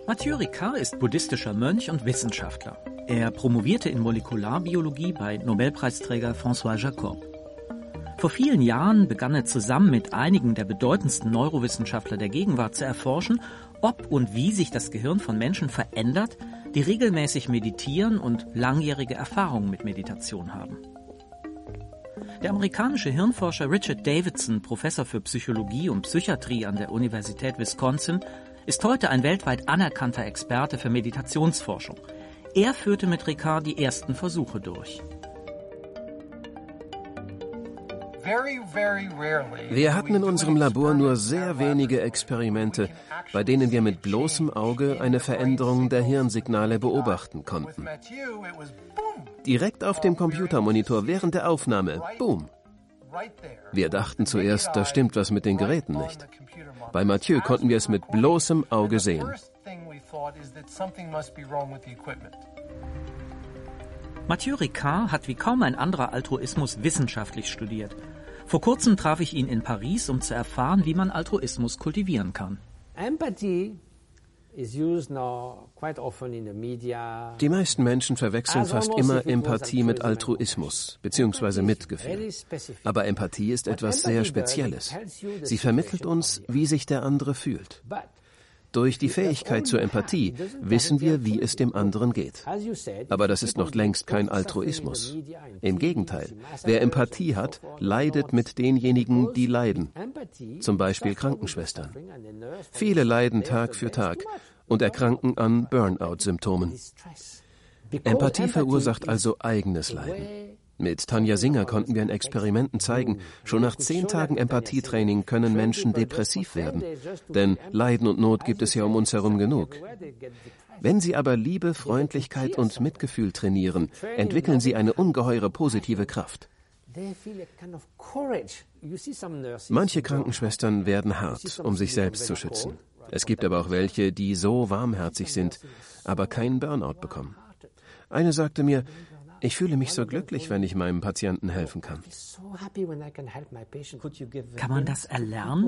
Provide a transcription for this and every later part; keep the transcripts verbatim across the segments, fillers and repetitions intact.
Mathieu Ricard ist buddhistischer Mönch und Wissenschaftler. Er promovierte in Molekularbiologie bei Nobelpreisträger François Jacob. Vor vielen Jahren begann er zusammen mit einigen der bedeutendsten Neurowissenschaftler der Gegenwart zu erforschen, ob und wie sich das Gehirn von Menschen verändert, die regelmäßig meditieren und langjährige Erfahrungen mit Meditation haben. Der amerikanische Hirnforscher Richard Davidson, Professor für Psychologie und Psychiatrie an der Universität Wisconsin, ist heute ein weltweit anerkannter Experte für Meditationsforschung. Er führte mit Ricard die ersten Versuche durch. Wir hatten in unserem Labor nur sehr wenige Experimente, bei denen wir mit bloßem Auge eine Veränderung der Hirnsignale beobachten konnten. Direkt auf dem Computermonitor während der Aufnahme, boom! Wir dachten zuerst, da stimmt was mit den Geräten nicht. Bei Mathieu konnten wir es mit bloßem Auge sehen. Mathieu Ricard hat wie kaum ein anderer Altruismus wissenschaftlich studiert. Vor kurzem traf ich ihn in Paris, um zu erfahren, wie man Altruismus kultivieren kann. Die meisten Menschen verwechseln fast immer Empathie mit Altruismus bzw. Mitgefühl. Aber Empathie ist etwas sehr Spezielles. Sie vermittelt uns, wie sich der andere fühlt. Durch die Fähigkeit zur Empathie wissen wir, wie es dem anderen geht. Aber das ist noch längst kein Altruismus. Im Gegenteil, wer Empathie hat, leidet mit denjenigen, die leiden. Zum Beispiel Krankenschwestern. Viele leiden Tag für Tag und erkranken an Burnout-Symptomen. Empathie verursacht also eigenes Leiden. Mit Tanja Singer konnten wir in Experimenten zeigen, schon nach zehn Tagen Empathietraining können Menschen depressiv werden. Denn Leiden und Not gibt es ja um uns herum genug. Wenn sie aber Liebe, Freundlichkeit und Mitgefühl trainieren, entwickeln sie eine ungeheure positive Kraft. Manche Krankenschwestern werden hart, um sich selbst zu schützen. Es gibt aber auch welche, die so warmherzig sind, aber keinen Burnout bekommen. Eine sagte mir, ich fühle mich so glücklich, wenn ich meinem Patienten helfen kann. Kann man das erlernen?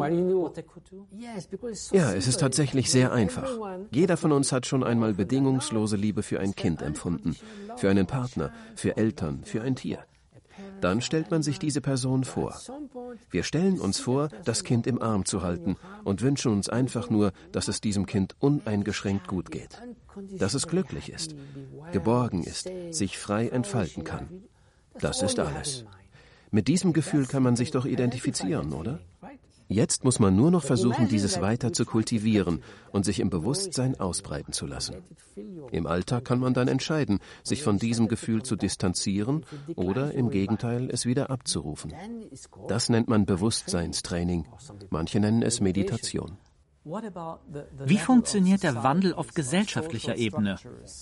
Ja, es ist tatsächlich sehr einfach. Jeder von uns hat schon einmal bedingungslose Liebe für ein Kind empfunden, für einen Partner, für Eltern, für ein Tier. Dann stellt man sich diese Person vor. Wir stellen uns vor, das Kind im Arm zu halten und wünschen uns einfach nur, dass es diesem Kind uneingeschränkt gut geht. Dass es glücklich ist, geborgen ist, sich frei entfalten kann. Das ist alles. Mit diesem Gefühl kann man sich doch identifizieren, oder? Jetzt muss man nur noch versuchen, dieses weiter zu kultivieren und sich im Bewusstsein ausbreiten zu lassen. Im Alltag kann man dann entscheiden, sich von diesem Gefühl zu distanzieren oder im Gegenteil es wieder abzurufen. Das nennt man Bewusstseinstraining. Manche nennen es Meditation. Wie funktioniert der Wandel auf gesellschaftlicher Ebene?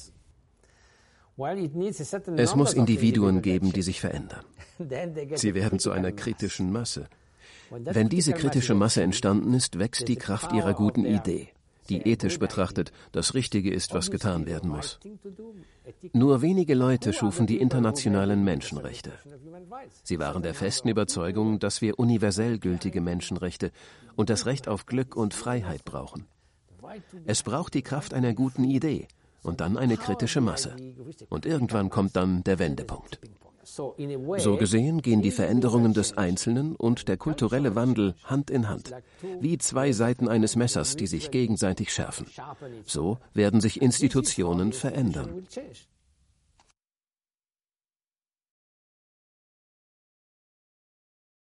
Es muss Individuen geben, die sich verändern. Sie werden zu einer kritischen Masse. Wenn diese kritische Masse entstanden ist, wächst die Kraft ihrer guten Idee, die ethisch betrachtet das Richtige ist, was getan werden muss. Nur wenige Leute schufen die internationalen Menschenrechte. Sie waren der festen Überzeugung, dass wir universell gültige Menschenrechte und das Recht auf Glück und Freiheit brauchen. Es braucht die Kraft einer guten Idee und dann eine kritische Masse. Und irgendwann kommt dann der Wendepunkt. So gesehen gehen die Veränderungen des Einzelnen und der kulturelle Wandel Hand in Hand, wie zwei Seiten eines Messers, die sich gegenseitig schärfen. So werden sich Institutionen verändern.